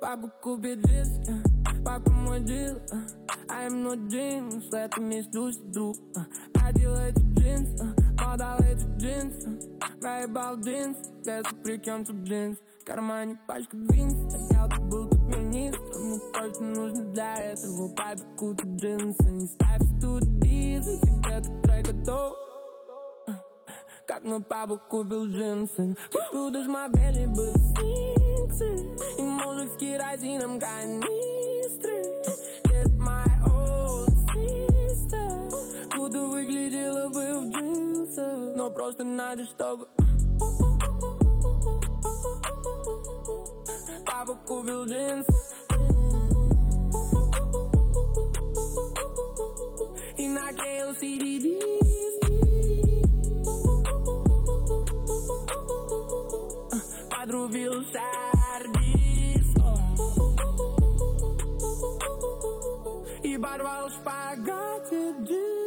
Папа купит джинс, папа мой дил, I'm not dreams, это между друг. Одел эти джинсы, подал эти джинсы, проебал джинс, это при чем тут джинс? В кармане пачка бинс, хотел ты был тут министром, но точно нужно для этого. Папе купит джинсы, не ставь в студии, за тебя этот трек готов. Как мой папа купил джинсы, будешь модели были сфинксы, и мужик с керосином канистры. It's my old sister, будто выглядела бы в джинсах, но просто надо, чтобы папа купил джинсы. И наклеил CD-диски, подрубил шардис и порвал в шпагате джинсы.